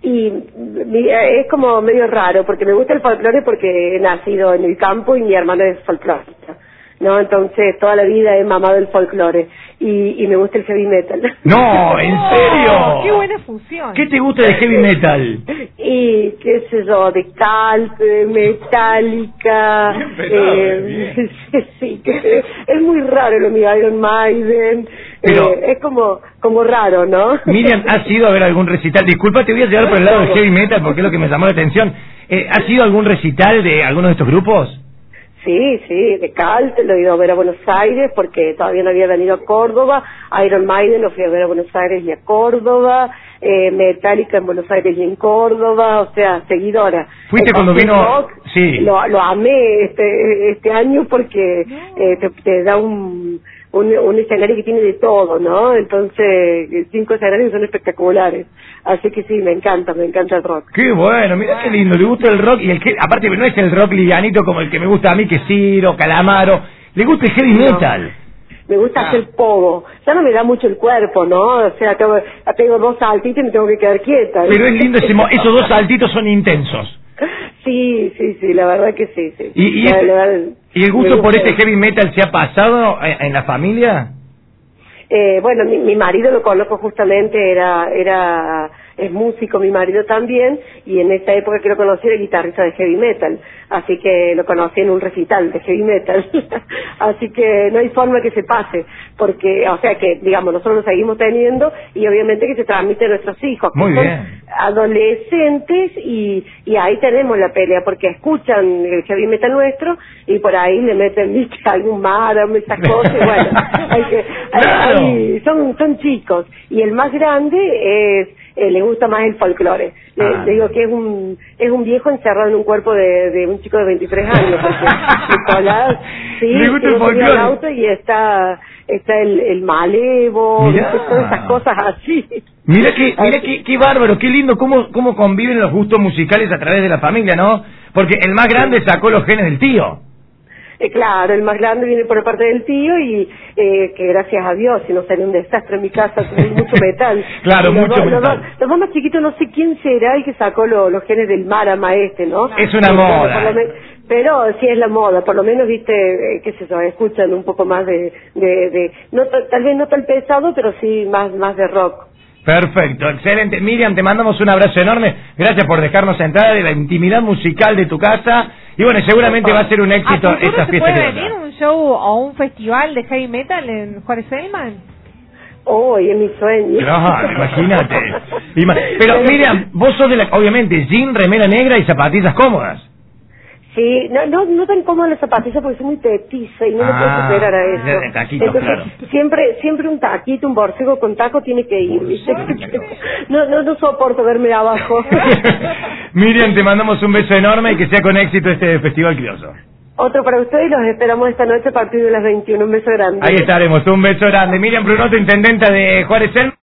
Y es como medio raro, porque me gusta el folclore porque he nacido en el campo y mi hermana es folclorista, ¿no? Entonces toda la vida he mamado el folclore y me gusta el heavy metal. No, ¿en serio? ¡Qué buena fusión! ¿Qué te gusta de heavy metal? Y qué sé yo, de Cult, de Metallica, Bien. sí, es muy raro lo mío, Iron Maiden, Pero- es como raro, ¿no? Miriam, ¿has ido a ver algún recital? Disculpa, te voy a llevar por el lado del heavy metal porque es lo que me llamó la atención. ¿Has ido a algún recital de alguno de estos grupos? Sí, de Cult, lo he ido a ver a Buenos Aires porque todavía no había venido a Córdoba, Iron Maiden lo fui a ver a Buenos Aires y a Córdoba, Metallica en Buenos Aires y en Córdoba, o sea, seguidora. ¿Fuiste cuando vino? Rock, Sí. Lo amé este año porque te da un escenario que tiene de todo, ¿no? Entonces, 5 escenarios son espectaculares. Así que sí, me encanta el rock. Qué bueno, mira qué lindo, le gusta el rock y aparte no es el rock livianito como el que me gusta a mí, que Ciro, Calamaro, le gusta el heavy metal. Me gusta hacer pogo. Ya no me da mucho el cuerpo, ¿no? O sea, tengo 2 saltitos y me tengo que quedar quieta. Pero es lindo esos 2 saltitos son intensos. Sí, la verdad que sí. ¿Y el gusto por este heavy metal se ha pasado en la familia? Bueno, mi marido lo conozco justamente, es músico mi marido también, y en esa época que lo conocí era guitarrista de heavy metal, así que lo conocí en un recital de heavy metal, así que no hay forma que se pase, porque, o sea que, digamos, nosotros lo seguimos teniendo, y obviamente que se transmite a nuestros hijos, que Muy son bien. adolescentes, y ahí tenemos la pelea, porque escuchan el heavy metal nuestro, y por ahí le meten, viste, algún Maram, esas cosas, y bueno, Claro. son chicos, y el más grande le gusta más el folclore. Le digo que es un viejo encerrado en un cuerpo de un chico de 23 años, porque Nicolás, sí, Le gusta el que no tenía folclore. auto y está el malevo, Mirá. ¿viste? Todas esas cosas así. Mira qué bárbaro, qué lindo cómo conviven los gustos musicales a través de la familia, ¿no? Porque el más grande sacó los genes del tío. Claro, el más grande viene por parte del tío y que gracias a Dios, si no sería un desastre en mi casa, hay mucho metal. Claro, Y mucho metal. Los dos más chiquitos, no sé quién será el que sacó los genes del Marama ¿no? Es una moda. Pero sí es la moda, por lo menos, viste, qué sé yo, escuchan un poco más tal vez no tan pesado, pero sí más de rock. Perfecto, excelente. Miriam, te mandamos un abrazo enorme. Gracias por dejarnos entrar en la intimidad musical de tu casa. Y bueno, seguramente va a ser un éxito ¿A futuro esta se fiesta. puede que venir vendrá. un show o un festival de heavy metal en Juárez Selman? Oh, y es mi sueño. Claro, imagínate. Pero Miriam, vos sos obviamente, jean, remera negra y zapatillas cómodas. Sí, no tan cómoda la zapatilla porque soy muy petiza y no me puedo superar a eso. De taquito, entonces, claro. siempre un taquito, un borcego con taco tiene que ir, ¿viste? No soporto verme abajo. Miriam, te mandamos un beso enorme y que sea con éxito este Festival Criollo. Otro para ustedes y los esperamos esta noche a partir de las 21. Un beso grande. Ahí estaremos, un beso grande. Miriam Brunotto, intendenta de Juárez Selman.